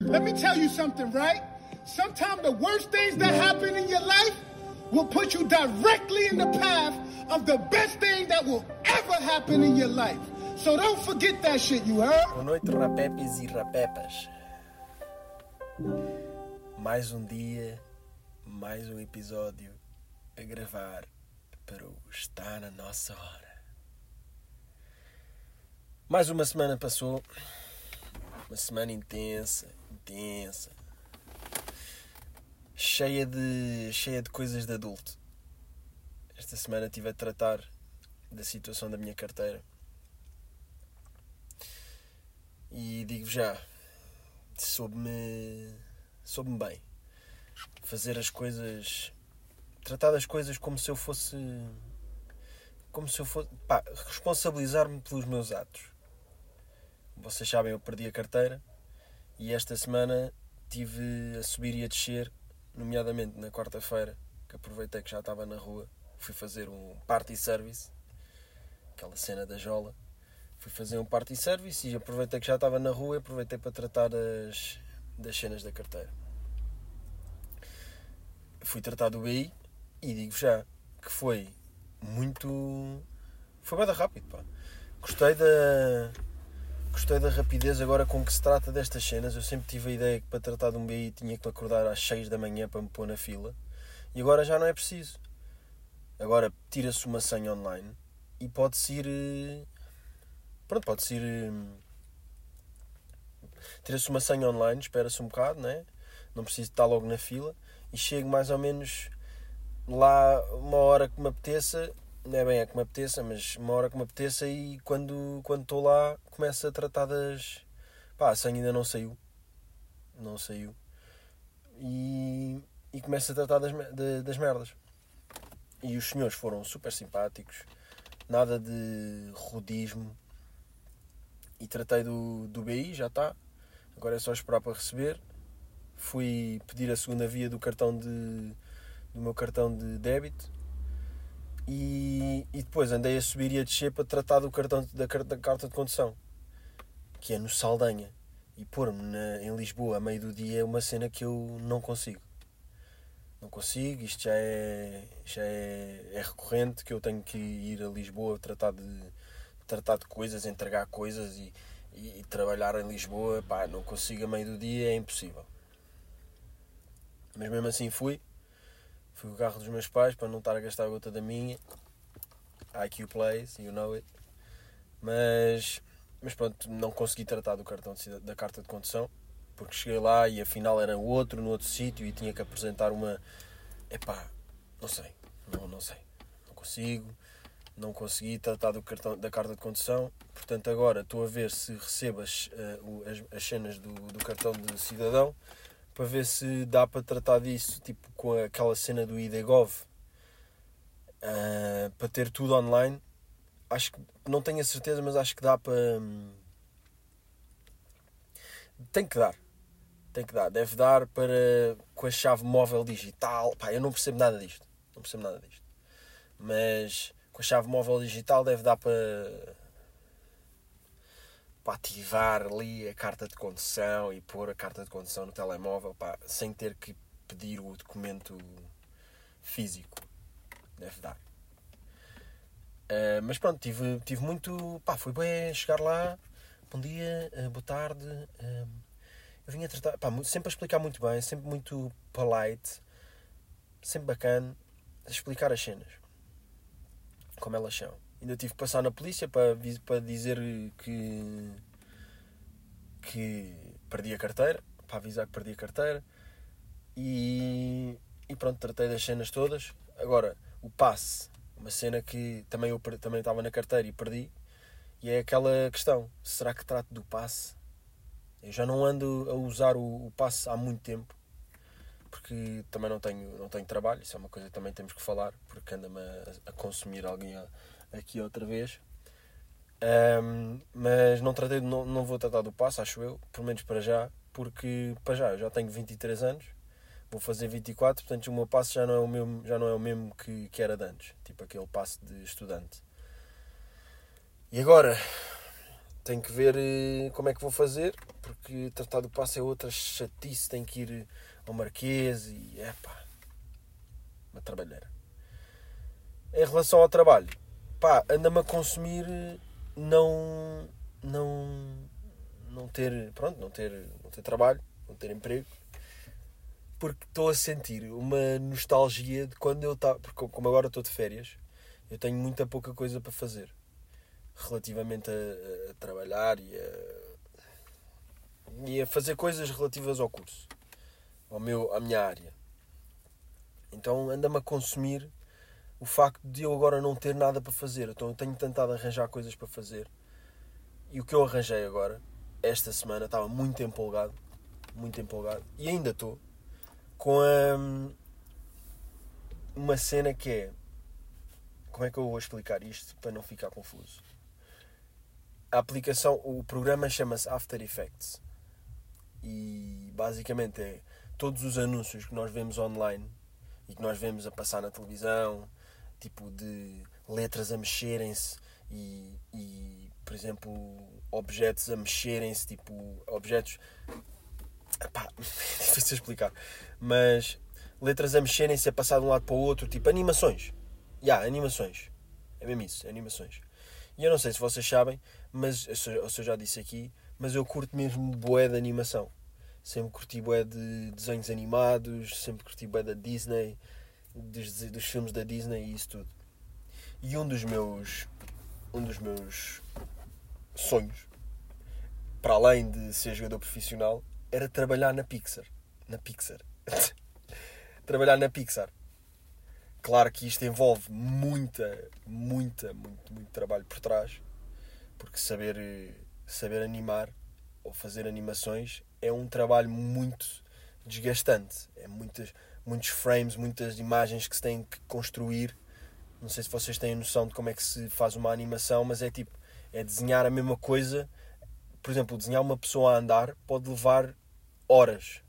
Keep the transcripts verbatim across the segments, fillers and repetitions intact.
Let me tell you something, right? Sometimes the worst things that happen in your life will put you directly in the path of the best thing that will ever happen in your life. So don't forget that shit, you heard? Boa noite, rapepes e rapepas. Mais um dia, mais um episódio a gravar para o Está na Nossa Hora. Mais uma semana passou. Uma semana intensa, intensa. Cheia de, cheia de coisas de adulto. Esta semana estive a tratar da situação da minha carteira. E digo-vos já, soube-me, soube-me bem fazer as coisas, tratar das coisas como se eu fosse, como se eu fosse, pá, responsabilizar-me pelos meus atos. Vocês sabem, eu perdi a carteira e esta semana tive a subir e a descer, nomeadamente na quarta-feira, que aproveitei que já estava na rua, fui fazer um party service, aquela cena da jola. Fui fazer um party service e aproveitei que já estava na rua e aproveitei para tratar das, das cenas da carteira. Fui tratar do B I e digo já que foi muito... Foi bem rápido, pá. Gostei da... Gostei da rapidez agora com que se trata destas cenas. Eu sempre tive a ideia que para tratar de um B I tinha que me acordar às seis da manhã para me pôr na fila. E agora já não é preciso. Agora tira-se uma senha online e pode-se ir... Pronto, pode-se ir... Tira-se uma senha online, espera-se um bocado, né? Não preciso estar logo na fila. E chego mais ou menos lá uma hora que me apeteça. Não é bem a que me apeteça, mas uma hora que me apeteça. E quando, quando estou lá, começo a tratar das... Pá, a senha ainda não saiu. Não saiu. E, e começo a tratar das, de, das merdas. E os senhores foram super simpáticos. Nada de rudismo. E tratei do, do B I, já está. Agora é só esperar para receber. Fui pedir a segunda via do cartão de, do meu cartão de débito. E, e depois andei a subir e a descer para tratar do cartão da, da carta de condução. Que é no Saldanha. E pôr-me na, em Lisboa a meio do dia é uma cena que eu não consigo. Não consigo. Isto já é, já é, é recorrente que eu tenho que ir a Lisboa tratar de... tratar de coisas, entregar coisas e, e, e trabalhar em Lisboa, pá, não consigo a meio do dia, é impossível. Mas mesmo assim fui. Fui com o carro dos meus pais para não estar a gastar a gota da minha. I Q Place, you know it. Mas, mas pronto, não consegui tratar do cartão de, da carta de condução, porque cheguei lá e afinal era outro, no outro sítio e tinha que apresentar uma... Epá, não sei, não, não sei, não consigo. Não consegui tratar do cartão, da carta de condução, portanto agora estou a ver se recebo as, uh, as, as cenas do, do cartão de cidadão, para ver se dá para tratar disso, tipo com aquela cena do I D Gov, uh, para ter tudo online. Acho que, não tenho a certeza, mas acho que dá para... Hum, tem que dar, tem que dar, deve dar para, com a chave móvel digital. Pá, eu não percebo nada disto, não percebo nada disto, mas... Com a chave móvel digital deve dar para, para ativar ali a carta de condução e pôr a carta de condução no telemóvel, pá, sem ter que pedir o documento físico. Deve dar. Uh, mas pronto, tive, tive muito... Pá, foi bem chegar lá. Bom dia, uh, boa tarde. Uh, eu vim a tratar... Pá, sempre a explicar muito bem, sempre muito polite. Sempre bacana a explicar as cenas. Como elas são. Ainda tive que passar na polícia para, para dizer que que perdi a carteira, para avisar que perdi a carteira e, e pronto, tratei das cenas todas. Agora, o passe, uma cena que também eu também estava na carteira e perdi, e é aquela questão, será que trato do passe? Eu já não ando a usar o, o passe há muito tempo, porque também não tenho, não tenho trabalho, isso é uma coisa que também temos que falar, porque anda-me a, a consumir alguém aqui outra vez. Um, mas não, tratei, não, não vou tratar do passe, acho eu, pelo menos para já, porque para já eu já tenho vinte e três anos, vou fazer vinte e quatro, portanto o meu passe já não é o mesmo, já não é o mesmo que, que era de antes, tipo aquele passe de estudante. E agora, tenho que ver uh, como é que vou fazer, porque tratar do passo é outra chatice, tenho que ir ao Marquês e, epá, uma trabalheira. Em relação ao trabalho, pá, anda-me a consumir não, não, não ter, pronto, não ter, não ter trabalho, não ter emprego, porque estou a sentir uma nostalgia de quando eu estava, porque como agora estou de férias, eu tenho muita pouca coisa para fazer, relativamente a, a trabalhar e a, e a fazer coisas relativas ao curso, ao meu, à minha área. Então anda-me a consumir o facto de eu agora não ter nada para fazer. Então eu tenho tentado arranjar coisas para fazer. E o que eu arranjei agora, esta semana, estava muito empolgado. Muito empolgado. E ainda estou. Com a, uma cena que é... Como é que eu vou explicar isto para não ficar confuso? A aplicação, o programa chama-se After Effects. E basicamente é todos os anúncios que nós vemos online e que nós vemos a passar na televisão, tipo de letras a mexerem-se e, e, por exemplo, objetos a mexerem-se, tipo, objetos... Epá, é difícil explicar. Mas letras a mexerem-se, a passar de um lado para o outro, tipo animações. Já, yeah, animações. É mesmo isso, animações. E eu não sei se vocês sabem, mas, ou se eu já disse aqui, mas eu curto mesmo bué de animação. Sempre curti bué de desenhos animados, sempre curti bué da Disney, dos, dos filmes da Disney e isso tudo. E um dos meus um dos meus sonhos, para além de ser jogador profissional, era trabalhar na Pixar. Na Pixar. Trabalhar na Pixar. Claro que isto envolve muita, muita, muito, muito trabalho por trás, porque saber, saber animar ou fazer animações é um trabalho muito desgastante. É muitas, muitos frames, muitas imagens que se têm que construir. Não sei se vocês têm noção de como é que se faz uma animação, mas é tipo, é desenhar a mesma coisa. Por exemplo, desenhar uma pessoa a andar pode levar horas.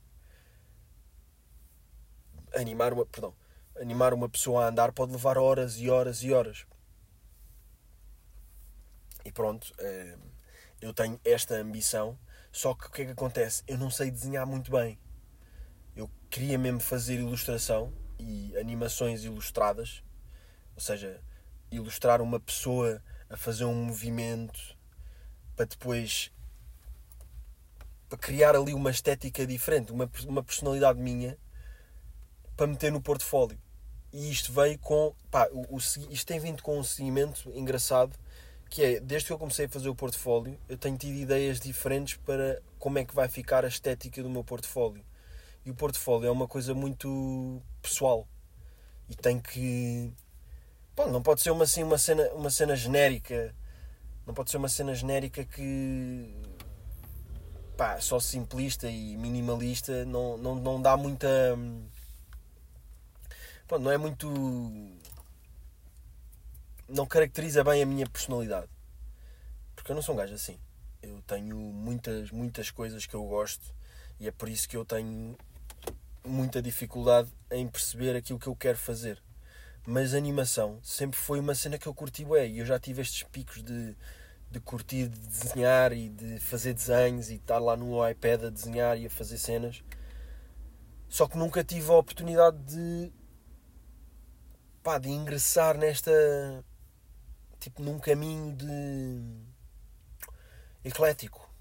Animar uma, perdão, animar uma pessoa a andar pode levar horas e horas e horas. E pronto, eu tenho esta ambição, só que o que é que acontece? Eu não sei desenhar muito bem. Eu queria mesmo fazer ilustração e animações ilustradas, ou seja, ilustrar uma pessoa a fazer um movimento para depois para criar ali uma estética diferente, uma, uma personalidade minha para meter no portfólio. E isto veio com... Pá, o, o, isto tem vindo com um seguimento engraçado, que é, desde que eu comecei a fazer o portfólio, eu tenho tido ideias diferentes para como é que vai ficar a estética do meu portfólio. E o portfólio é uma coisa muito pessoal. E tem que... Pá, não pode ser uma, assim, uma, cena, uma cena genérica. Não pode ser uma cena genérica que... Pá, só simplista e minimalista. Não, não, não dá muita... Pá, não é muito... Não caracteriza bem a minha personalidade. Porque eu não sou um gajo assim. Eu tenho muitas, muitas coisas que eu gosto. E é por isso que eu tenho muita dificuldade em perceber aquilo que eu quero fazer. Mas a animação sempre foi uma cena que eu curti bué. E eu já tive estes picos de, de curtir, de desenhar e de fazer desenhos e estar lá no iPad a desenhar e a fazer cenas. Só que nunca tive a oportunidade de, pá, de ingressar nesta... Tipo, num caminho de... eclético.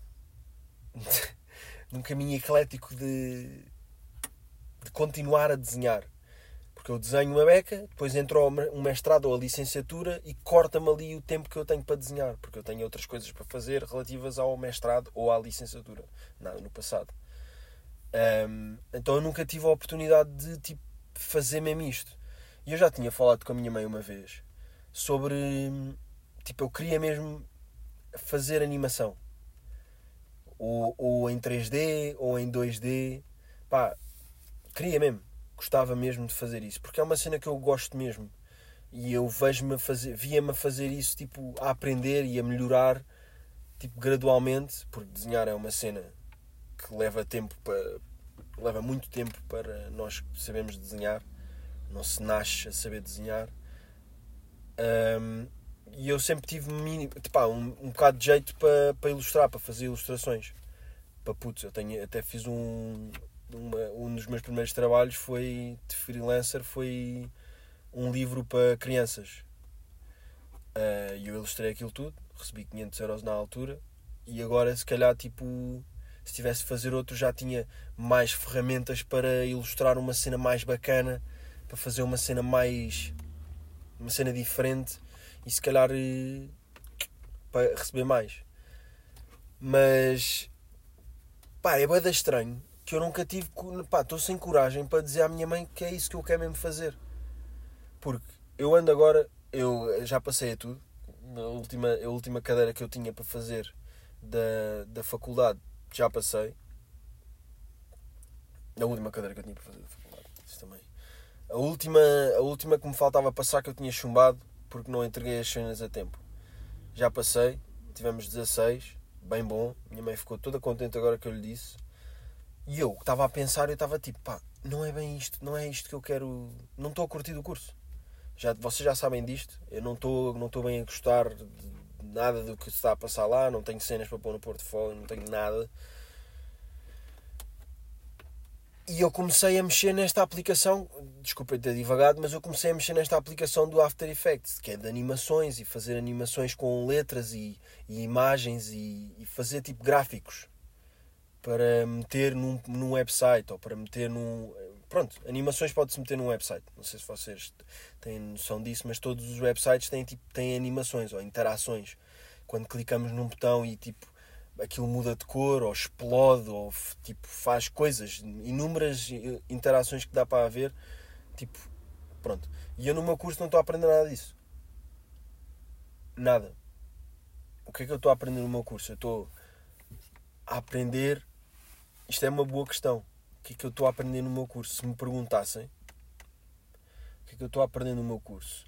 Num caminho eclético de... de continuar a desenhar. Porque eu desenho uma beca, depois entro um mestrado ou a licenciatura e corta-me ali o tempo que eu tenho para desenhar. Porque eu tenho outras coisas para fazer relativas ao mestrado ou à licenciatura. Nada, no passado. Um, então eu nunca tive a oportunidade de tipo, fazer mesmo isto. E eu já tinha falado com a minha mãe uma vez sobre... Tipo, eu queria mesmo fazer animação. Ou, ou em três D, ou em dois D. Pá, queria mesmo. Gostava mesmo de fazer isso. Porque é uma cena que eu gosto mesmo. E eu vejo-me a fazer... Via-me a fazer isso, tipo, a aprender e a melhorar, tipo, gradualmente. Porque desenhar é uma cena que leva tempo para... Leva muito tempo para nós sabermos desenhar. Não se nasce a saber desenhar. Um, e eu sempre tive mínimo, tipo, um, um bocado de jeito para, para ilustrar, para fazer ilustrações. Para putos, eu tenho, até fiz um... Uma, um dos meus primeiros trabalhos foi de freelancer, foi um livro para crianças. E uh, eu ilustrei aquilo tudo, recebi quinhentos euros na altura, e agora se calhar tipo, se tivesse de fazer outro já tinha mais ferramentas para ilustrar uma cena mais bacana, para fazer uma cena mais, uma cena diferente, e se calhar uh, para receber mais. Mas pá, é bué da estranho que eu nunca tive, pá, estou sem coragem para dizer à minha mãe que é isso que eu quero mesmo fazer. Porque eu ando agora, eu já passei a tudo. A última, a última cadeira que eu tinha para fazer da, da faculdade, já passei. A última cadeira que eu tinha para fazer da faculdade, isso também. A última, a última que me faltava passar, que eu tinha chumbado, porque não entreguei as cenas a tempo. Já passei, tivemos dezasseis, bem bom. Minha mãe ficou toda contente agora que eu lhe disse. E eu estava a pensar, eu estava tipo, pá, não é bem isto, não é isto que eu quero, não estou a curtir do curso. Já, vocês já sabem disto, eu não estou não estou bem a gostar de nada do que se está a passar lá, não tenho cenas para pôr no portfólio, não tenho nada. E eu comecei a mexer nesta aplicação, desculpa ter divagado, mas eu comecei a mexer nesta aplicação do After Effects, que é de animações, e fazer animações com letras e, e imagens e, e fazer tipo gráficos. Para meter num, num website ou para meter num... Pronto, animações pode-se meter num website. Não sei se vocês têm noção disso, mas todos os websites têm, tipo, têm animações ou interações. Quando clicamos num botão e tipo, aquilo muda de cor ou explode ou tipo, faz coisas, inúmeras interações que dá para haver. Tipo, pronto. E eu no meu curso não estou a aprender nada disso. Nada. O que é que eu estou a aprender no meu curso? Eu estou a aprender... Isto é uma boa questão. O que é que eu estou a aprender no meu curso? Se me perguntassem, o que é que eu estou a aprender no meu curso?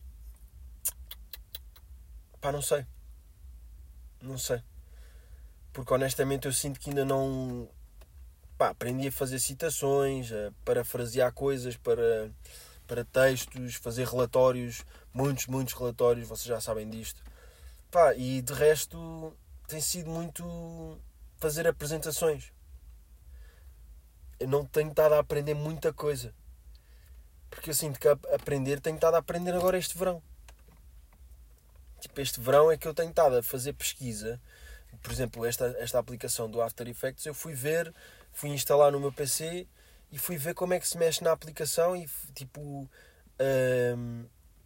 Pá, não sei. Não sei. Porque honestamente eu sinto que ainda não... Pá, aprendi a fazer citações, a parafrasear coisas para, para textos, fazer relatórios, muitos, muitos relatórios, vocês já sabem disto. Pá, e de resto tem sido muito fazer apresentações. Eu não tenho estado a aprender muita coisa. Porque eu sinto que a aprender, tenho estado a aprender agora este verão. Tipo, este verão é que eu tenho estado a fazer pesquisa. Por exemplo, esta, esta aplicação do After Effects, eu fui ver, fui instalar no meu P C e fui ver como é que se mexe na aplicação e tipo... Hum,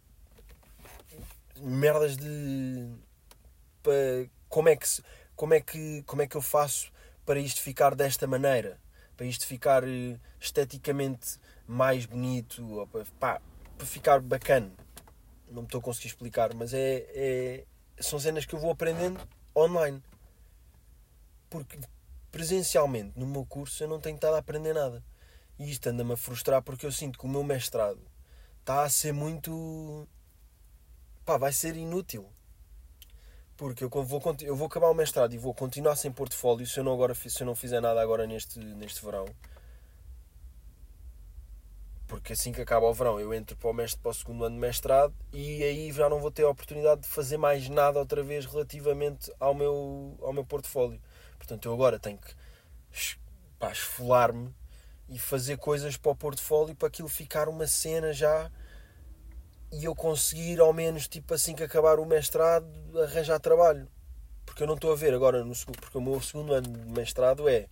merdas de... Pa, como, é que, como, é que, como é que eu faço para isto ficar desta maneira? Para isto ficar esteticamente mais bonito, ou para, pá, para ficar bacana. Não me estou a conseguir explicar, mas é, é, são cenas que eu vou aprendendo online. Porque presencialmente, no meu curso, eu não tenho estado a aprender nada. E isto anda-me a frustrar porque eu sinto que o meu mestrado está a ser muito... Pá, vai ser inútil. Porque eu vou, eu vou acabar o mestrado e vou continuar sem portfólio se eu não, agora, se eu não fizer nada agora neste, neste verão. Porque assim que acaba o verão eu entro para o, mestre, para o segundo ano de mestrado e aí já não vou ter a oportunidade de fazer mais nada outra vez relativamente ao meu, ao meu portfólio. Portanto, eu agora tenho que pá, esfolar-me e fazer coisas para o portfólio para aquilo ficar uma cena já... E eu conseguir, ao menos, tipo assim que acabar o mestrado, arranjar trabalho. Porque eu não estou a ver agora, no segundo, porque o meu segundo ano de mestrado é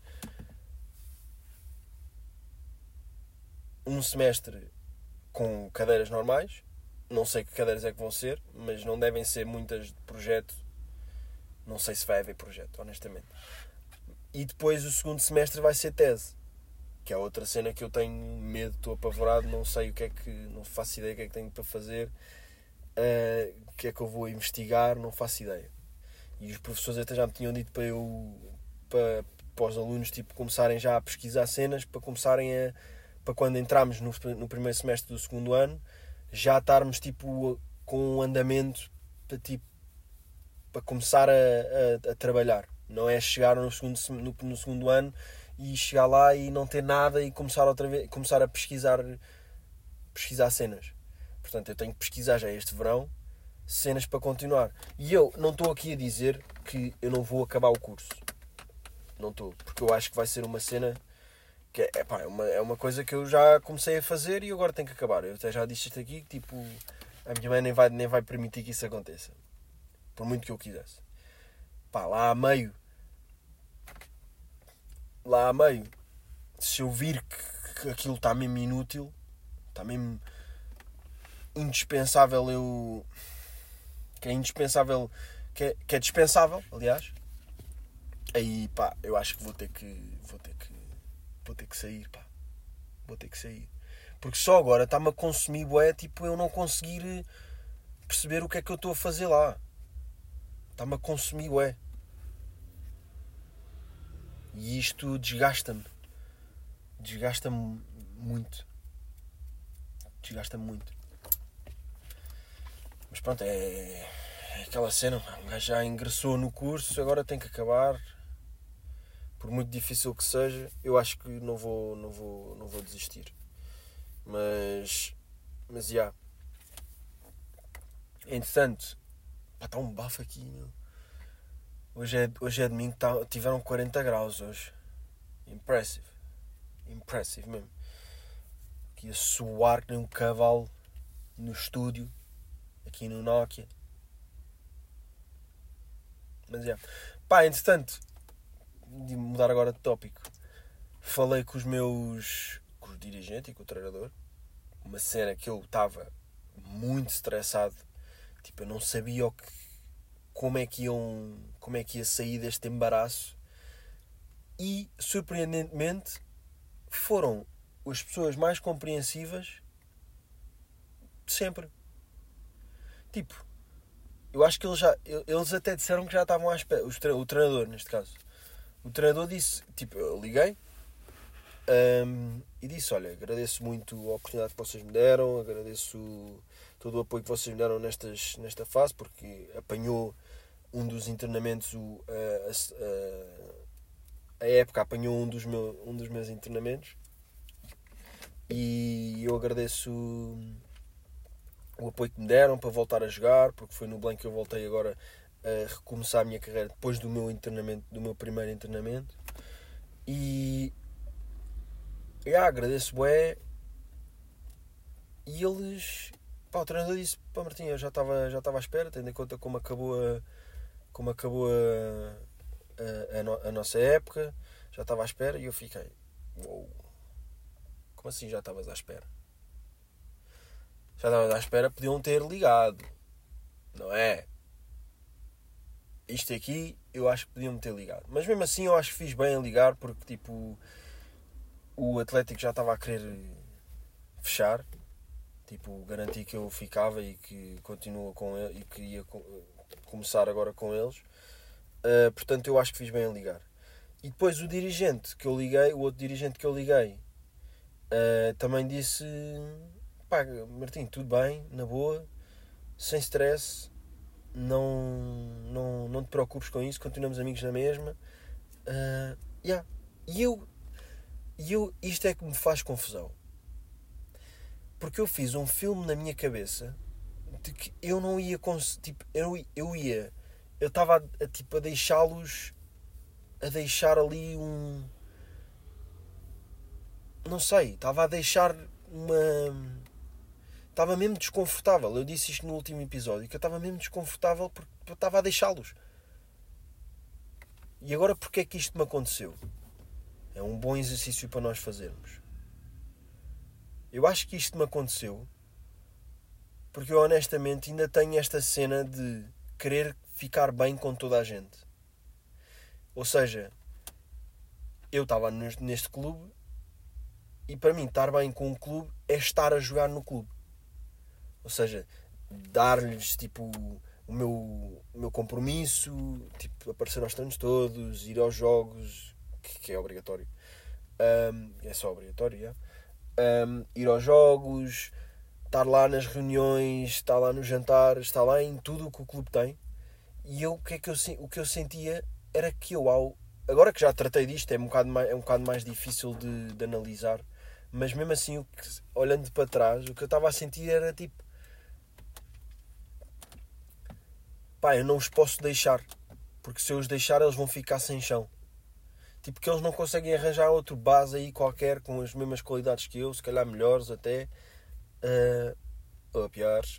um semestre com cadeiras normais. Não sei que cadeiras é que vão ser, mas não devem ser muitas de projeto. Não sei se vai haver projeto, honestamente. E depois o segundo semestre vai ser tese. Que é outra cena que eu tenho medo, estou apavorado, não sei o que é que, não faço ideia o que é que tenho para fazer, uh, o que é que eu vou investigar, não faço ideia. E os professores até já me tinham dito para eu, para, para os alunos, tipo, começarem já a pesquisar cenas, para começarem a, para quando entrarmos no, no primeiro semestre do segundo ano, já estarmos, tipo, com um andamento para, tipo, para começar a, a, a trabalhar. Não é chegar no segundo, no, no segundo ano e chegar lá e não ter nada e começar outra vez, começar a pesquisar pesquisar cenas. Portanto, eu tenho que pesquisar já este verão cenas para continuar. E eu não estou aqui a dizer que eu não vou acabar o curso. Não estou. Porque eu acho que vai ser uma cena que é, epá, é, uma, é uma coisa que eu já comecei a fazer e agora tenho que acabar. Eu até já disse isto aqui, que tipo, a minha mãe nem vai, nem vai permitir que isso aconteça. Por muito que eu quisesse. Pá, lá a meio, lá a meio, se eu vir que, que aquilo está mesmo inútil, está mesmo indispensável eu... que é indispensável, que é, que é dispensável, aliás, aí pá, eu acho que vou ter que, vou ter que, vou ter que sair, pá, vou ter que sair. Porque só agora está-me a consumir, bué, tipo, eu não conseguir perceber o que é que eu estou a fazer lá. Está-me a consumir, bué. E isto desgasta-me. Desgasta-me muito. Desgasta-me muito. Mas pronto, é, é aquela cena. Um gajo já ingressou no curso, agora tem que acabar. Por muito difícil que seja, eu acho que não vou, não vou, não vou desistir. Mas, mas, já. Yeah. Entretanto, pá, está um bafo aqui, meu. Hoje é, hoje é domingo, tá, tiveram quarenta graus hoje. Impressive. Impressive mesmo. Aqui a suar que nem um cavalo no estúdio, aqui no Nokia. Mas, já. Yeah. Pá, entretanto, de mudar agora de tópico, falei com os meus, com o dirigente e com o treinador, uma cena que eu estava muito estressado, tipo, eu não sabia o que, como é que iam, como é que ia sair deste embaraço, e surpreendentemente foram as pessoas mais compreensivas de sempre. Tipo, eu acho que eles já, eles até disseram que já estavam à espera, o treinador neste caso. O treinador disse, tipo, eu liguei um, e disse, olha, agradeço muito a oportunidade que vocês me deram, agradeço todo o apoio que vocês me deram nestas, nesta fase, porque apanhou um dos internamentos, o, a, a, a época apanhou um dos, meu, um dos meus internamentos, e eu agradeço o apoio que me deram para voltar a jogar, porque foi no Blanco que eu voltei agora a recomeçar a minha carreira depois do meu internamento, do meu primeiro internamento. E yeah, agradeço bué. E eles, pá, o treinador disse, pá, Martim, eu já estava já estava à espera, tendo em conta como acabou a, como acabou a, a, a, no, a nossa época, já estava à espera. E eu fiquei, uou, como assim já estavas à espera? Já estavas à espera, podiam ter ligado, não é? Isto aqui eu acho que podiam-me ter ligado. Mas mesmo assim eu acho que fiz bem em ligar, porque tipo, o Atlético já estava a querer fechar. Tipo, garanti que eu ficava e que continua com ele, e que ia começar agora com eles. Uh, portanto eu acho que fiz bem em ligar. E depois o dirigente que eu liguei, o outro dirigente que eu liguei, uh, também disse, pá, Martim, tudo bem, na boa, sem stress. Não, não, não te preocupes com isso, continuamos amigos na mesma. Uh, yeah. E eu, eu, isto é que me faz confusão. Porque eu fiz um filme na minha cabeça de que eu não ia conseguir. Tipo, eu, eu ia. Eu estava a, a, tipo, a deixá-los. A deixar ali um. Não sei, estava a deixar uma. Estava mesmo desconfortável. Eu disse isto no último episódio, que eu estava mesmo desconfortável porque eu estava a deixá-los. E agora porque é que isto me aconteceu? É um bom exercício para nós fazermos. Eu acho que isto me aconteceu porque eu honestamente ainda tenho esta cena de querer ficar bem com toda a gente. Ou seja, eu estava neste clube e para mim estar bem com o clube é estar a jogar no clube. Ou seja, dar-lhes tipo, o, meu, o meu compromisso, tipo, aparecer aos treinos todos, ir aos jogos, que, que é obrigatório. Um, é só obrigatório, já. Um, ir aos jogos, estar lá nas reuniões, estar lá no jantar, estar lá em tudo o que o clube tem. E eu, o, que é que eu, o que eu sentia era que eu, ao, agora que já tratei disto, é um bocado mais, é um bocado mais difícil de, de analisar, mas mesmo assim, o que, olhando para trás, o que eu estava a sentir era tipo, pá, eu não os posso deixar. Porque se eu os deixar, eles vão ficar sem chão. Tipo, que eles não conseguem arranjar outro base aí qualquer com as mesmas qualidades que eu, se calhar melhores até, uh, ou piores.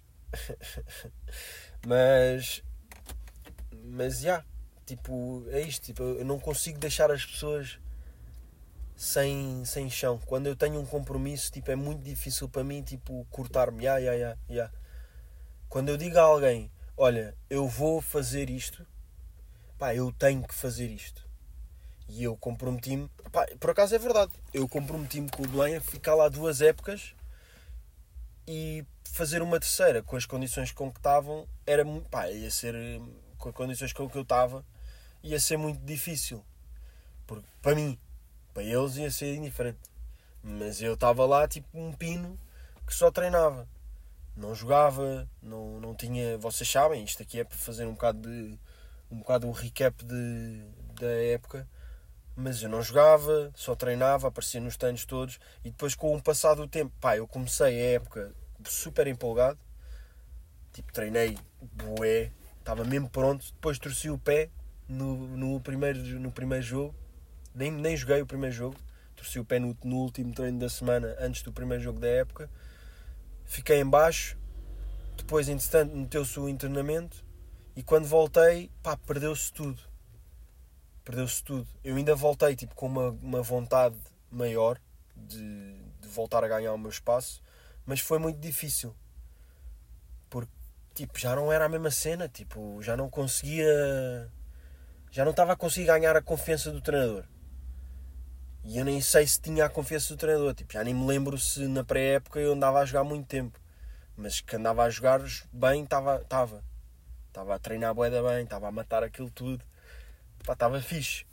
mas, mas, já, yeah, tipo, é isto. Tipo, eu não consigo deixar as pessoas sem, sem chão. Quando eu tenho um compromisso, tipo, é muito difícil para mim, tipo, cortar-me. Yeah, yeah, yeah, yeah. Quando eu digo a alguém, olha, eu vou fazer isto, pá, eu tenho que fazer isto. E eu comprometi-me, pá, por acaso é verdade, eu comprometi-me com o Belém a ficar lá duas épocas e fazer uma terceira com as condições com que estavam, era, pá, ia ser, com as condições com que eu estava, ia ser muito difícil. Porque, para mim, para eles ia ser indiferente. Mas eu estava lá tipo um pino que só treinava. Não jogava, não, não tinha... Vocês sabem, isto aqui é para fazer um bocado de... Um bocado um recap de, da época. Mas eu não jogava, só treinava, aparecia nos treinos todos. E depois, com o passar do tempo, pá, eu comecei a época super empolgado. Tipo, treinei bué, estava mesmo pronto. Depois torci o pé no, no, primeiro, no primeiro jogo. Nem, nem joguei o primeiro jogo. Torci o pé no, no último treino da semana, antes do primeiro jogo da época. Fiquei em baixo. Depois, entretanto, meteu-se o internamento. E quando voltei, pá, perdeu-se tudo. Perdeu-se tudo. Eu ainda voltei tipo, com uma, uma vontade maior de, de voltar a ganhar o meu espaço. Mas foi muito difícil. Porque tipo, já não era a mesma cena. Tipo, já não conseguia... Já não estava a conseguir ganhar a confiança do treinador. E eu nem sei se tinha a confiança do treinador. Tipo, já nem me lembro se na pré-época eu andava a jogar muito tempo. Mas que andava a jogar bem, estava. Estava, estava a treinar bué da bem, estava a matar aquilo tudo. Pá, estava fixe.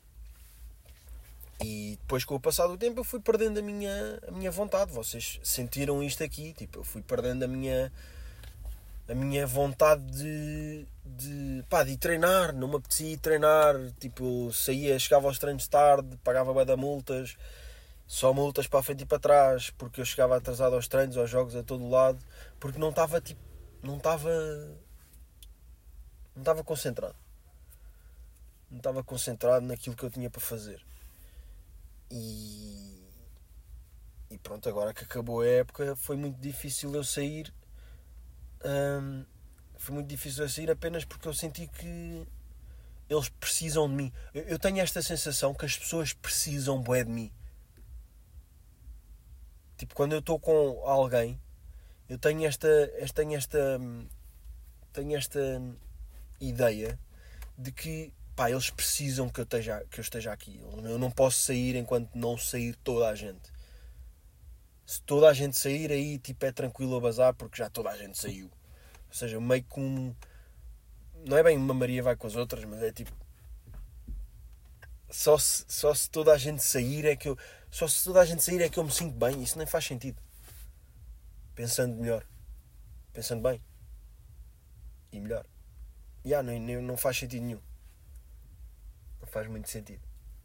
E depois, com o passar do tempo, eu fui perdendo a minha, a minha vontade. Vocês sentiram isto aqui. Tipo, eu fui perdendo a minha... A minha vontade de, de, pá, de ir treinar, não me apetecia ir treinar, tipo, saía, chegava aos treinos tarde, pagava bué de multas, só multas para a frente e para trás, porque eu chegava atrasado aos treinos, aos jogos, a todo lado, porque não estava, tipo, não estava, não estava concentrado, não estava concentrado naquilo que eu tinha para fazer. E, e pronto, agora que acabou a época, foi muito difícil eu sair. Hum, foi muito difícil eu sair apenas porque eu senti que eles precisam de mim. Eu, eu tenho esta sensação que as pessoas precisam bué de mim. Tipo, quando eu estou com alguém, eu tenho esta, esta, tenho esta, tenho esta ideia de que, pá, eles precisam que eu esteja, que eu esteja aqui. Eu não posso sair enquanto não sair toda a gente. Se toda a gente sair, aí tipo, é tranquilo a bazar porque já toda a gente saiu. Ou seja, meio que um... Não é bem uma Maria vai com as outras, mas é tipo... Só se, só se toda a gente sair é que eu... Só se toda a gente sair é que eu me sinto bem. Isso nem faz sentido. Pensando melhor. Pensando bem. E melhor. E yeah, não, não faz sentido nenhum. Não faz muito sentido.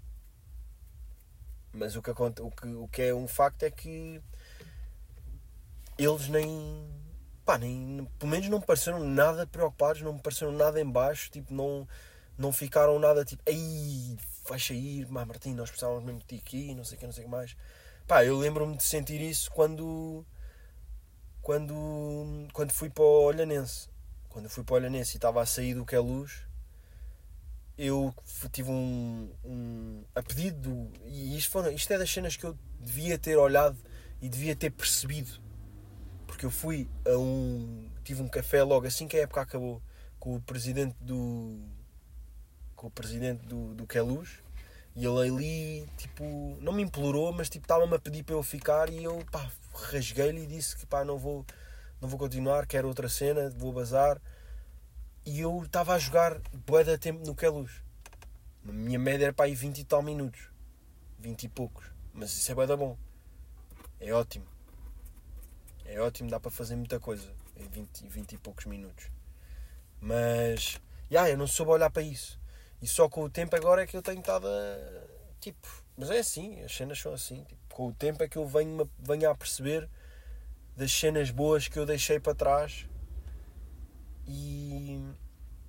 Mas o que, o, que, o que é um facto é que eles nem, pá, nem, pelo menos não me pareceram nada preocupados, não me pareceram nada em baixo, tipo, não, não ficaram nada tipo, ei, vais sair, mas Martim, nós precisávamos mesmo de ti aqui, não sei o que, não sei o que mais. Pá, eu lembro-me de sentir isso quando, quando, quando fui para o Olhanense. Quando fui para o Olhanense e estava a sair do Queluz, eu tive um, um a pedido, e isto, foram, isto é das cenas que eu devia ter olhado e devia ter percebido, porque eu fui a um, tive um café logo assim que a época acabou, com o presidente do com o presidente do, do Queluz, e ele ali, tipo, não me implorou, mas tipo, estava-me a pedir para eu ficar, e eu, pá, rasguei-lhe e disse que, pá, não vou, não vou continuar, quero outra cena, vou bazar. E eu estava a jogar bué de tempo no Queluz. A minha média era para aí vinte e tal minutos. vinte e poucos. Mas isso é bué da bom. É ótimo. É ótimo, dá para fazer muita coisa em vinte, vinte e poucos minutos. Mas, já, yeah, eu não soube olhar para isso. E só com o tempo agora é que eu tenho estado a... Tipo, mas é assim, as cenas são assim. Tipo, com o tempo é que eu venho, venho a perceber das cenas boas que eu deixei para trás. E,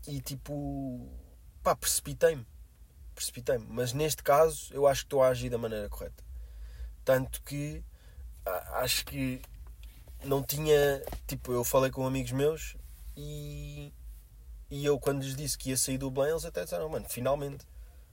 e tipo, pá, precipitei-me. Precipitei-me. Mas neste caso, eu acho que estou a agir da maneira correta. Tanto que, acho que não tinha, tipo, eu falei com amigos meus e, e eu quando lhes disse que ia sair do Belém, eles até disseram, mano, finalmente.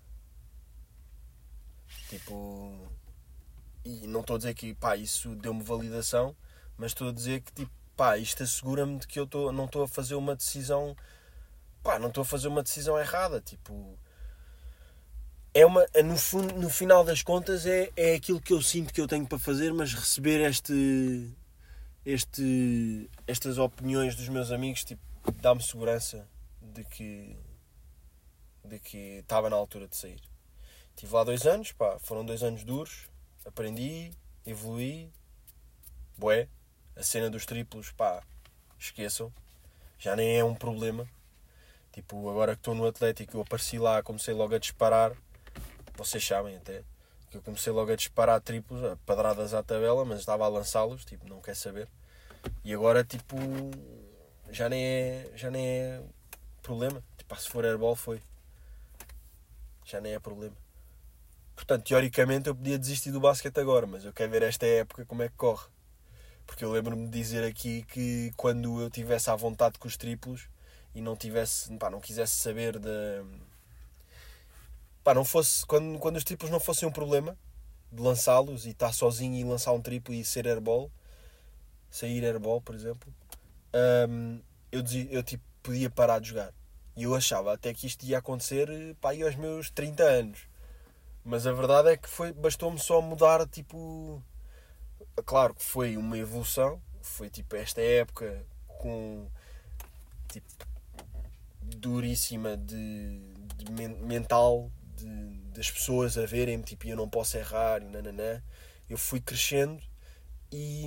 Tipo, e não estou a dizer que, pá, isso deu-me validação, mas estou a dizer que, tipo, pá, isto assegura-me de que eu tô, não estou a fazer uma decisão, pá, não estou a fazer uma decisão errada, tipo, é uma, no, fundo, no final das contas é, é aquilo que eu sinto que eu tenho para fazer, mas receber este, este, estas opiniões dos meus amigos, tipo, dá-me segurança de que, de que estava na altura de sair. Estive lá dois anos, pá, foram dois anos duros, aprendi, evoluí, bué, a cena dos triplos, pá, esqueçam, já nem é um problema. Tipo, agora que estou no Atlético, eu apareci lá, comecei logo a disparar, vocês sabem até, que eu comecei logo a disparar triplos, padradas à tabela, mas estava a lançá-los, tipo, não quer saber. E agora, tipo, já nem é, já nem é problema. Tipo, se for airball, foi. Já nem é problema. Portanto, teoricamente, eu podia desistir do basquete agora, mas eu quero ver esta época como é que corre. Porque eu lembro-me de dizer aqui que quando eu tivesse à vontade com os triplos e não tivesse, pá, não quisesse saber de... Pá, não fosse, quando, quando os triplos não fossem um problema, de lançá-los e estar sozinho e lançar um triplo e ser airball, sair airball, por exemplo, hum, eu, dizia, eu tipo, podia parar de jogar. E eu achava até que isto ia acontecer, pá, aí aos meus trinta anos. Mas a verdade é que foi, bastou-me só mudar, tipo... Claro que foi uma evolução, foi tipo esta época com, tipo, duríssima de, de mental, de, das pessoas a verem-me, tipo, eu não posso errar, e nananã. Eu fui crescendo e...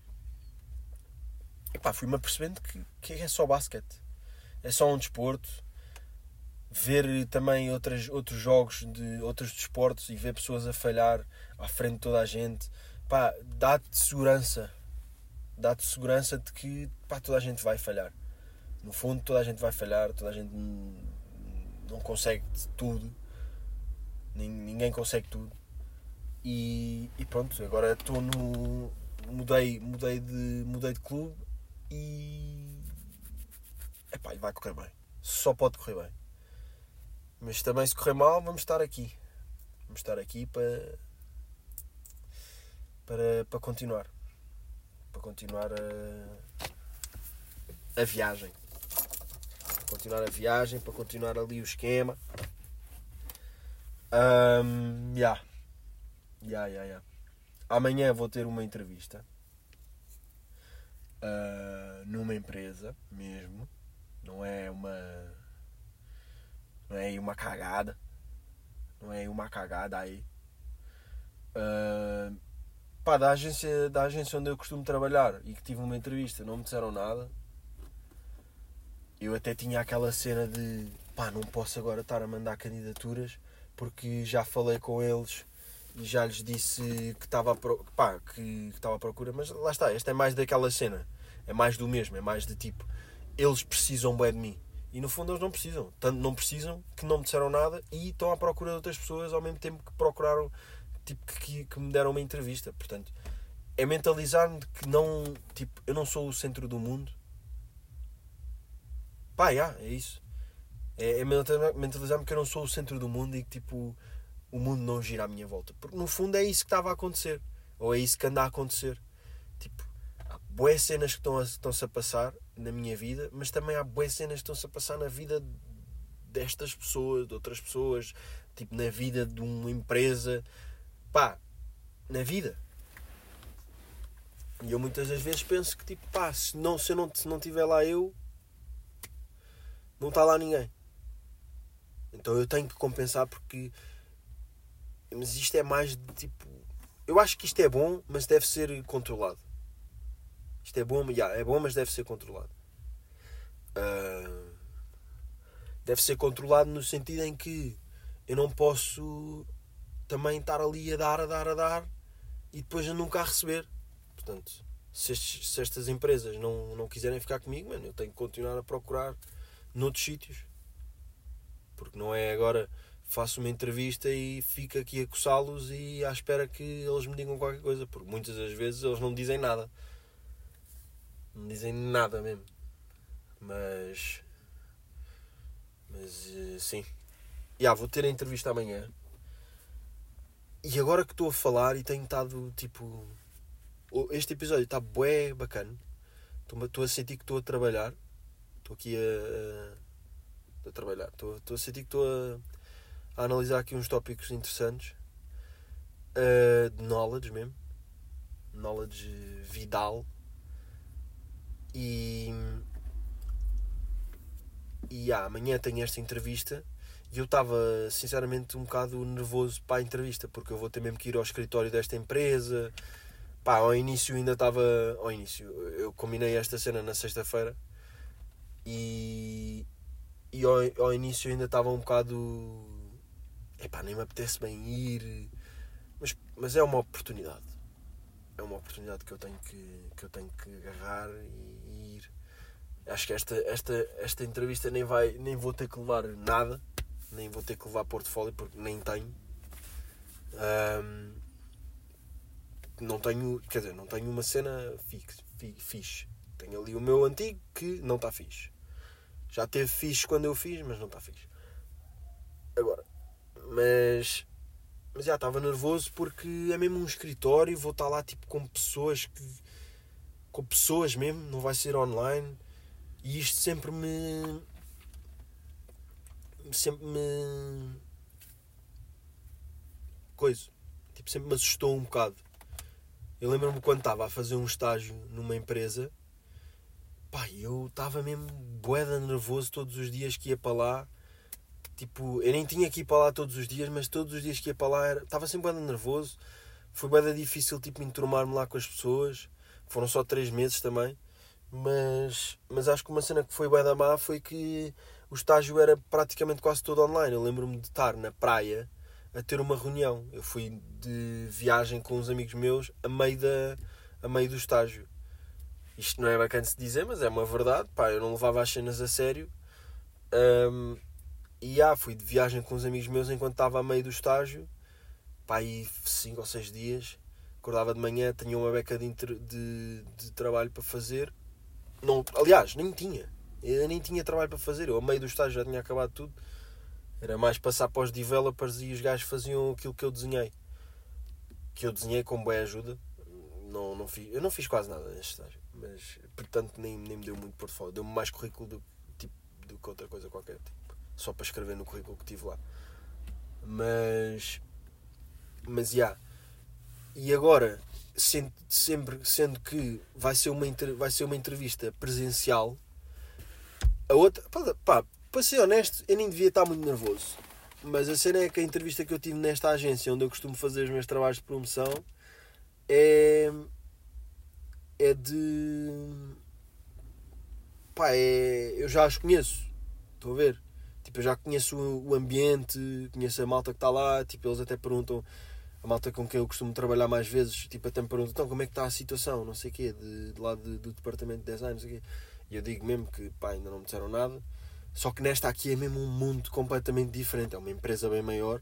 Epá, fui-me apercebendo que, que é só basquete. É só um desporto. Ver também outras, outros jogos de outros desportos e ver pessoas a falhar à frente de toda a gente, pá, dá-te segurança. Dá-te segurança de que, pá, toda a gente vai falhar. No fundo, toda a gente vai falhar, toda a gente não consegue tudo. Ninguém consegue tudo. E, e pronto, agora estou no... Mudei, mudei, de, mudei de clube e... Epá, vai correr bem. Só pode correr bem. Mas também se correr mal, vamos estar aqui. Vamos estar aqui para... Para, para continuar. Para continuar a... A viagem. Para continuar a viagem, para continuar ali o esquema. Um, yeah. Yeah, yeah, yeah. Amanhã vou ter uma entrevista. Uh, numa empresa mesmo. Não é uma... Não é uma cagada. Não é uma cagada aí. Uh, pá, da agência, da agência onde eu costumo trabalhar e que tive uma entrevista, não me disseram nada. Eu até tinha aquela cena de... Pá, não posso agora estar a mandar candidaturas porque já falei com eles e já lhes disse que estava a, pro... Pá, que, que estava à procura. Mas lá está, esta é mais daquela cena. É mais do mesmo, é mais de tipo... Eles precisam bem de mim. E no fundo eles não precisam. Tanto não precisam que não me disseram nada e estão à procura de outras pessoas ao mesmo tempo que procuraram, tipo, que, que me deram uma entrevista. Portanto, é mentalizar-me de que não, tipo, eu não sou o centro do mundo. Pá, yeah, é isso. É, é mentalizar-me que eu não sou o centro do mundo e que, tipo, o mundo não gira à minha volta. Porque no fundo é isso que estava a acontecer. Ou é isso que anda a acontecer. Tipo, há bué cenas que estão a, estão-se a passar na minha vida, mas também há bué cenas que estão-se a passar na vida destas pessoas, de outras pessoas, tipo, na vida de uma empresa, pá, na vida. E eu muitas das vezes penso que, tipo, pá, se não, se eu não, se não tiver lá eu, não está lá ninguém. Então eu tenho que compensar porque... Mas isto é mais de, tipo... Eu acho que isto é bom, mas deve ser controlado. Isto é bom, yeah, é bom, mas deve ser controlado. Uh, deve ser controlado no sentido em que eu não posso também estar ali a dar, a dar, a dar e depois a nunca a receber. Portanto, se, estes, se estas empresas não, não quiserem ficar comigo, mano, eu tenho que continuar a procurar noutros sítios Porque não é agora faço uma entrevista e fico aqui a coçá-los e à espera que eles me digam qualquer coisa. Porque muitas das vezes eles não dizem nada. Não dizem nada mesmo. Mas... Mas, sim. Yeah, vou ter a entrevista amanhã. E agora que estou a falar e tenho estado, tipo... Este episódio está bué bacana. Estou a sentir que estou a trabalhar. Estou aqui a... a, a trabalhar. Estou, estou a sentir que estou a, a analisar aqui uns tópicos interessantes. Uh, de knowledge mesmo. Knowledge vidal. E... E ah, amanhã tenho esta entrevista. E eu estava, sinceramente, um bocado nervoso para a entrevista, porque eu vou ter mesmo que ir ao escritório desta empresa. Pá, ao início ainda estava... Ao início, eu combinei esta cena na sexta-feira. E... E ao, ao início ainda estava um bocado... Epá, nem me apetece bem ir. Mas, mas é uma oportunidade. É uma oportunidade que eu tenho que, que, eu tenho que agarrar e, e ir. Acho que esta, esta, esta entrevista nem, vai, nem vou ter que levar nada. Nem vou ter que levar portfólio, porque nem tenho. Um, não tenho, quer dizer, não tenho uma cena fixe, fixe. Tenho ali o meu antigo que não está fixe. Já teve fixe quando eu fiz, mas não está fixe. Agora, mas, mas já estava nervoso porque é mesmo um escritório, vou estar lá tipo com pessoas que, com pessoas mesmo, não vai ser online. E isto sempre me... Sempre me... Coisa. Tipo, sempre me assustou um bocado. Eu lembro-me quando estava a fazer um estágio numa empresa. Pá, eu estava mesmo bué de nervoso todos os dias que ia para lá. Tipo, eu nem tinha que ir para lá todos os dias, mas todos os dias que ia para lá era... estava sempre bué de nervoso. Foi bué de difícil, tipo, enturmar-me lá com as pessoas. Foram só três meses também. Mas, mas acho que uma cena que foi bué da má foi que o estágio era praticamente quase todo online. Eu lembro-me de estar na praia a ter uma reunião. Eu fui de viagem com uns amigos meus a meio, da, a meio do estágio. Isto não é bacana de se dizer, mas é uma verdade. Pá, eu não levava as cenas a sério. Um, e ah, fui de viagem com uns amigos meus enquanto estava a meio do estágio. Pá, aí cinco ou seis dias. Acordava de manhã, tinha uma beca de, de, de trabalho para fazer. Não, aliás, nem tinha. Eu nem tinha trabalho para fazer. Eu, a meio do estágio, já tinha acabado tudo. Era mais passar para os developers e os gajos faziam aquilo que eu desenhei. Que eu desenhei com boa ajuda. Não, não fiz, eu não fiz quase nada neste estágio. Mas, portanto, nem, nem me deu muito portfólio. Deu-me mais currículo do, tipo, do que outra coisa qualquer. Tipo, só para escrever no currículo que tive lá. Mas... Mas, já. Yeah. E agora... Sendo, sempre, sendo que vai ser, uma, vai ser uma entrevista presencial, a outra, pá, pá, para ser honesto, eu nem devia estar muito nervoso, mas a cena é que a entrevista que eu tive nesta agência onde eu costumo fazer os meus trabalhos de promoção é é de pá, é, eu já os conheço, estou a ver, tipo, eu já conheço o, o ambiente, conheço a malta que está lá, tipo, eles até perguntam. A malta com quem eu costumo trabalhar mais vezes, tipo, até me perguntam, então, como é que está a situação, não sei o quê, de, de lá de, do departamento de design, não sei o quê. E eu digo mesmo que, pá, ainda não me disseram nada. Só que nesta aqui é mesmo um mundo completamente diferente. É uma empresa bem maior.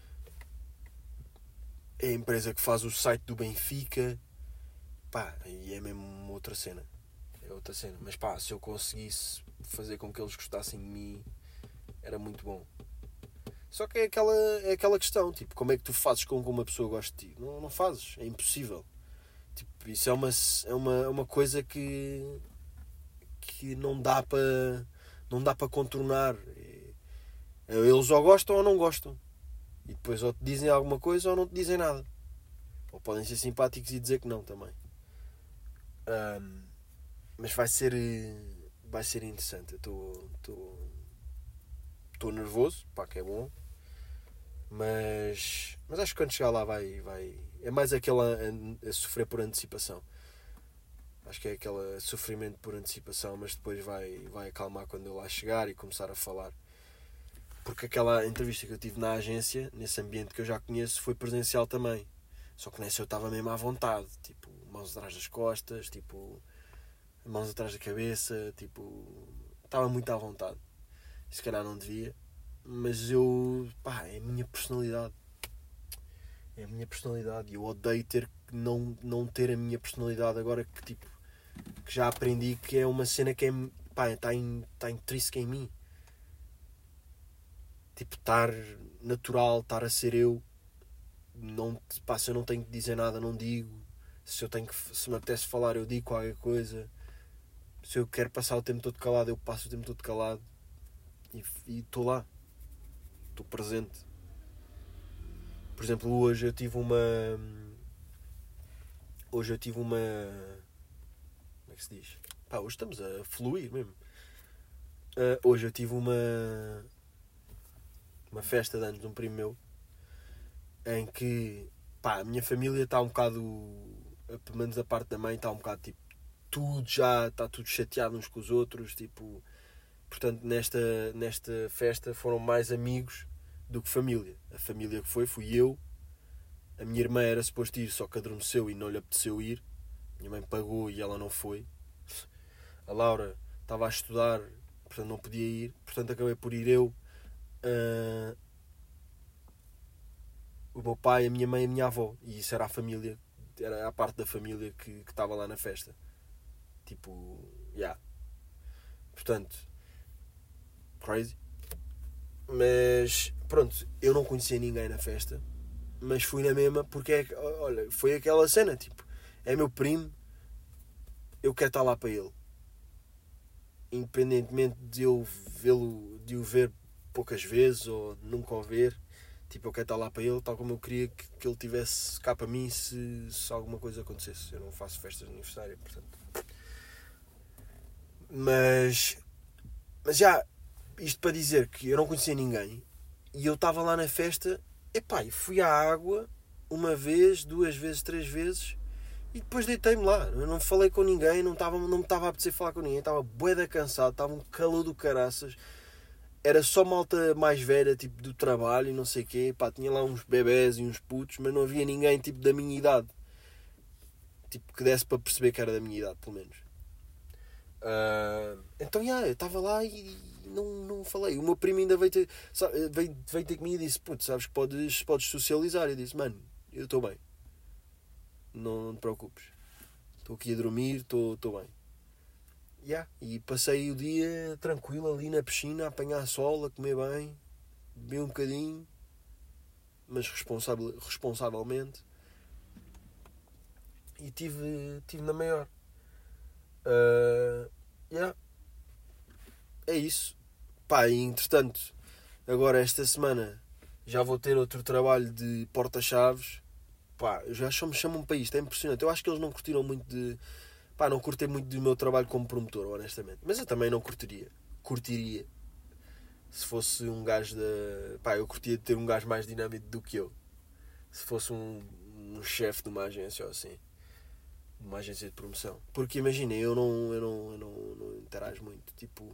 É a empresa que faz o site do Benfica. Pá, e é mesmo outra cena. É outra cena. Mas pá, se eu conseguisse fazer com que eles gostassem de mim, era muito bom. Só que é aquela, é aquela questão, tipo, como é que tu fazes com que uma pessoa goste de ti? Não, não fazes, é impossível. Tipo, isso é uma, é uma, uma coisa que, que não dá para não dá para contornar. Eles ou gostam ou não gostam. E depois ou te dizem alguma coisa ou não te dizem nada. Ou podem ser simpáticos e dizer que não também. Um, mas vai ser, vai ser interessante. Eu estou... estou Estou nervoso, pá, que é bom. Mas, mas acho que quando chegar lá vai, vai... É mais aquele a, a sofrer por antecipação. Acho que é aquele sofrimento por antecipação, mas depois vai, vai acalmar quando eu lá chegar e começar a falar. Porque aquela entrevista que eu tive na agência, nesse ambiente que eu já conheço, foi presencial também. Só que nessa eu estava mesmo à vontade. Tipo, mãos atrás das costas, tipo... Mãos atrás da cabeça, tipo... Estava muito à vontade. Se calhar não devia, mas eu, pá, é a minha personalidade. É a minha personalidade. E eu odeio ter que não, não ter a minha personalidade agora que, tipo, que já aprendi que é uma cena que é, pá, está tá intrínseca em mim. Tipo, estar natural, estar a ser eu. Não, pá, se eu não tenho que dizer nada, não digo. Se, eu tenho que, se me apetece falar, eu digo qualquer coisa. Se eu quero passar o tempo todo calado, eu passo o tempo todo calado. E estou lá. Estou presente. Por exemplo, hoje eu tive uma... Hoje eu tive uma... Como é que se diz? Pá, hoje estamos a fluir mesmo. Uh, hoje eu tive uma... Uma festa de anos de um primo meu. Em que... Pá, a minha família está um bocado... Pelo menos a parte da mãe está um bocado tipo... Tudo já... Está tudo chateado uns com os outros. Tipo... Portanto, nesta, nesta festa foram mais amigos do que família. A família que foi, fui eu. A minha irmã era suposto ir, só que adormeceu e não lhe apeteceu ir. Minha mãe pagou e ela não foi. A Laura estava a estudar, portanto não podia ir. Portanto acabei por ir eu. Uh, o meu pai, a minha mãe e a minha avó. E isso era a família. Era a parte da família que, que estava lá na festa. Tipo, já. Yeah. Portanto, crazy. Mas, pronto, eu não conhecia ninguém na festa. Mas fui na mesma porque, é, olha, foi aquela cena, tipo, é meu primo, eu quero estar lá para ele. Independentemente de eu vê-lo, de o ver poucas vezes ou nunca o ver, tipo, eu quero estar lá para ele, tal como eu queria que, que ele tivesse cá para mim se, se alguma coisa acontecesse. Eu não faço festas de aniversário, portanto. Mas, mas já, isto para dizer que eu não conhecia ninguém e eu estava lá na festa, epá, e fui à água uma vez, duas vezes, três vezes e depois deitei-me lá. Eu não falei com ninguém, não, estava, não me estava a apetecer falar com ninguém, estava bué da cansado, estava um calor do caraças. Era só malta mais velha, tipo, do trabalho e não sei o quê. Pá, tinha lá uns bebés e uns putos, mas não havia ninguém, tipo, da minha idade. Tipo, que desse para perceber que era da minha idade, pelo menos. Uh, então, já, yeah, eu estava lá e não, não falei. O meu primo ainda veio ter, sabe, veio, veio ter comigo e disse, putz, sabes que podes, podes socializar. Eu disse, mano, eu estou bem. Não, não te preocupes. Estou aqui a dormir, estou bem. Yeah. E passei o dia tranquilo ali na piscina, a apanhar sol, a comer bem, beber um bocadinho, mas responsável, responsavelmente. E tive, tive na maior. Uh, yeah. É isso. Pá, e entretanto, agora esta semana já vou ter outro trabalho de porta-chaves. Pá, já só me chamam para isto, é impressionante. Eu acho que eles não curtiram muito de... Pá, não curtei muito do meu trabalho como promotor, honestamente. Mas eu também não curtiria. Curtiria. Se fosse um gajo da... Pá, eu curtia de ter um gajo mais dinâmico do que eu. Se fosse um, um chefe de uma agência ou assim. Uma agência de promoção. Porque imagina, eu não, eu não, eu não, não interajo muito. Tipo,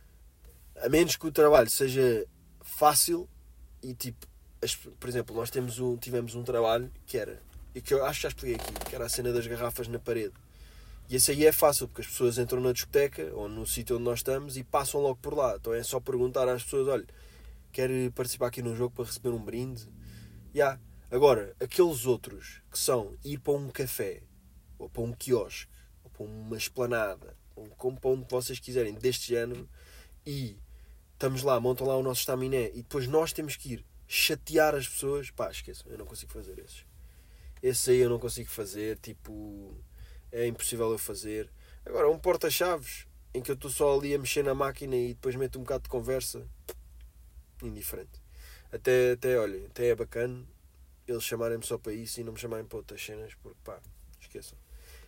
a menos que o trabalho seja fácil e tipo... As, por exemplo, nós temos um, tivemos um trabalho que era... E que eu acho que já expliquei aqui. Que era a cena das garrafas na parede. E esse aí é fácil, porque as pessoas entram na discoteca ou no sítio onde nós estamos e passam logo por lá. Então é só perguntar às pessoas, olha, quer participar aqui num jogo para receber um brinde? Yeah. Agora, aqueles outros que são ir para um café, ou para um quiosque, ou para uma esplanada, ou para onde vocês quiserem, deste género, e estamos lá, montam lá o nosso estaminé, e depois nós temos que ir chatear as pessoas, pá, esqueçam, eu não consigo fazer esses. Esse aí eu não consigo fazer, tipo... É impossível eu fazer. Agora, um porta-chaves em que eu estou só ali a mexer na máquina e depois meto um bocado de conversa, indiferente. Até, até olha, até é bacana eles chamarem-me só para isso e não me chamarem para outras cenas, porque pá, esqueçam.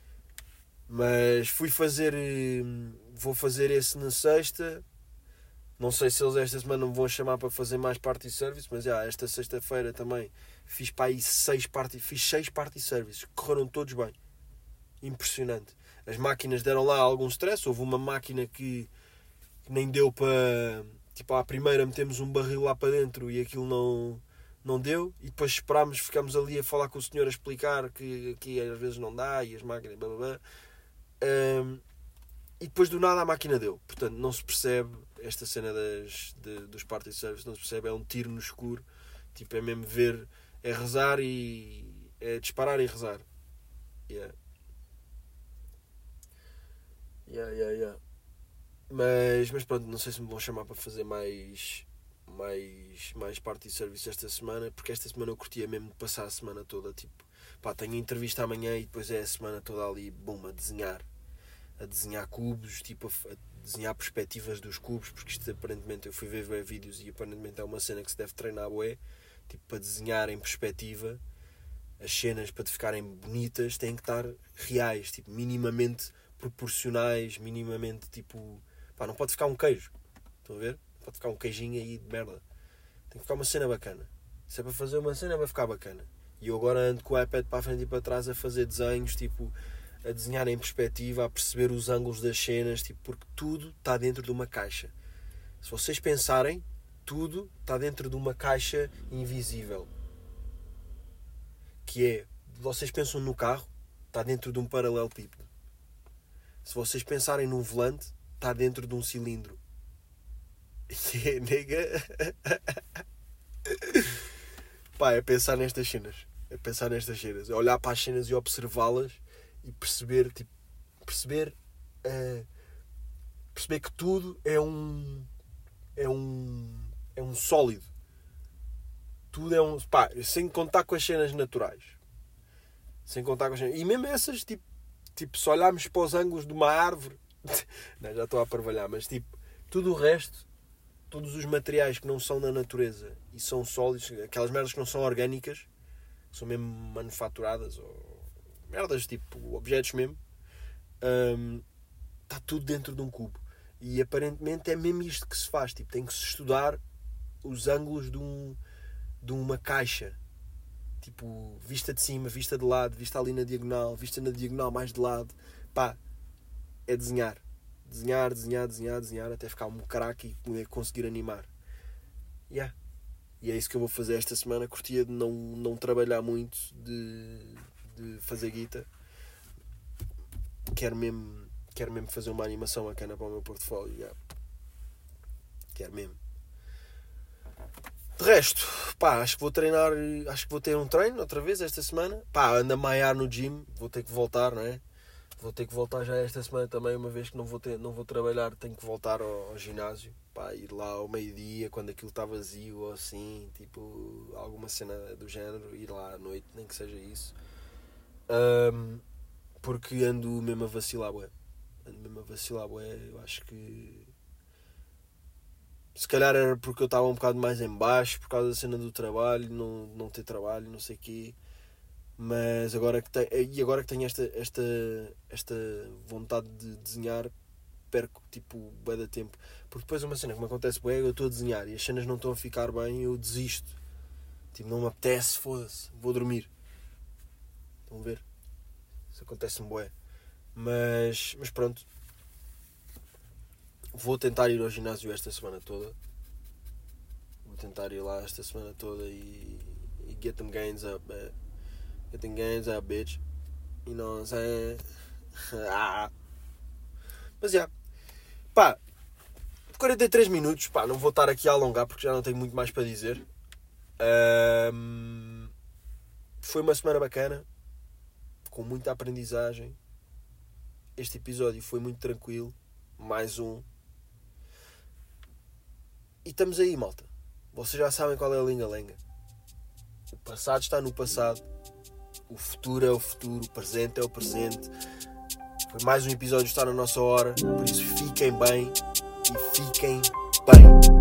Mas fui fazer, vou fazer esse na sexta. Não sei se eles esta semana me vão chamar para fazer mais party service, mas já, esta sexta-feira também fiz para aí seis party, fiz seis party services, correram todos bem. Impressionante. As máquinas deram lá algum stress. Houve uma máquina que, que nem deu para... Tipo, à primeira metemos um barril lá para dentro e aquilo não, não deu. E depois esperámos, ficámos ali a falar com o senhor a explicar que aqui às vezes não dá e as máquinas... Blá, blá, blá. Um, e depois do nada a máquina deu. Portanto, não se percebe esta cena das, de, dos party service, não se percebe, é um tiro no escuro. Tipo, é mesmo ver, é rezar e... é disparar e rezar. Yeah. Yeah, yeah, yeah. Mas, mas pronto, não sei se me vão chamar para fazer mais... mais, mais party service esta semana, porque esta semana eu curtia mesmo de passar a semana toda, tipo, pá, tenho entrevista amanhã e depois é a semana toda ali, bum, a desenhar, a desenhar cubos, tipo, a, a desenhar perspectivas dos cubos, porque isto aparentemente, eu fui ver, ver vídeos e aparentemente é uma cena que se deve treinar, bué, tipo, para desenhar em perspectiva, as cenas para te ficarem bonitas têm que estar reais, tipo, minimamente proporcionais, minimamente, tipo, pá, não pode ficar um queijo, estão a ver? Pode ficar um queijinho aí de merda. Tem que ficar uma cena bacana. Se é para fazer uma cena, vai ficar bacana. E eu agora ando com o iPad para a frente e para trás a fazer desenhos, tipo, a desenhar em perspectiva, a perceber os ângulos das cenas, tipo, porque tudo está dentro de uma caixa. Se vocês pensarem, tudo está dentro de uma caixa invisível. Que é, vocês pensam no carro, está dentro de um paralelepípedo. Se vocês pensarem num volante, está dentro de um cilindro. Yeah, nega. Pá, é pensar nestas cenas. É pensar nestas cenas. É olhar para as cenas e observá-las e perceber, tipo, perceber, uh, perceber que tudo é um, é um, é um sólido. Tudo é um, pá, sem contar com as cenas naturais. Sem contar com as cenas. E mesmo essas, tipo, tipo se olharmos para os ângulos de uma árvore, não, já estou a parvalhar, mas tipo, tudo o resto, todos os materiais que não são da natureza e são sólidos, aquelas merdas que não são orgânicas, que são mesmo manufaturadas, ou merdas tipo objetos mesmo, hum, está tudo dentro de um cubo. E aparentemente é mesmo isto que se faz, tipo, tem que se estudar os ângulos de, um, de uma caixa, tipo, vista de cima, vista de lado, vista ali na diagonal, vista na diagonal mais de lado, pá, é desenhar. Desenhar, desenhar, desenhar, desenhar, até ficar um craque e conseguir animar. Yeah. E é isso que eu vou fazer esta semana. Curtia de não, não trabalhar muito, de, de fazer guita. Quero mesmo, quero mesmo fazer uma animação bacana para o meu portfólio. Yeah. Quero mesmo. De resto, pá, acho que vou treinar, acho que vou ter um treino outra vez esta semana. Pá, ando a maiar no gym, vou ter que voltar, não é? Vou ter que voltar já esta semana também, uma vez que não vou, ter, não vou trabalhar, tenho que voltar ao, ao ginásio. Pá, ir lá ao meio-dia, quando aquilo está vazio ou assim, tipo, alguma cena do género, ir lá à noite, nem que seja isso. Um, porque ando mesmo a vacilar, bué. Ando mesmo a vacilar, bué. Eu acho que... se calhar era porque eu estava um bocado mais em baixo, por causa da cena do trabalho, não, não ter trabalho, não sei o quê. Mas agora que tenho, e agora que tenho esta, esta, esta vontade de desenhar, perco tipo bué de tempo. Porque depois uma cena que me acontece bué, eu estou a desenhar e as cenas não estão a ficar bem, eu desisto. Tipo, não me apetece, foda-se, vou dormir. Estão a ver? Isso acontece-me bué. Mas, mas pronto. Vou tentar ir ao ginásio esta semana toda. Vou tentar ir lá esta semana toda e, e get them gains up, man. Getting gains up, bitch. You know what I'm saying? Ah. Mas já. Yeah. Pá. quarenta e três minutos. Pá, não vou estar aqui a alongar porque já não tenho muito mais para dizer. Um, foi uma semana bacana. Com muita aprendizagem. Este episódio foi muito tranquilo. Mais um. E estamos aí, malta. Vocês já sabem qual é a linga-lenga. O passado está no passado. O futuro é o futuro, o presente é o presente. Foi mais um episódio, está na nossa hora. Por isso fiquem bem e fiquem bem.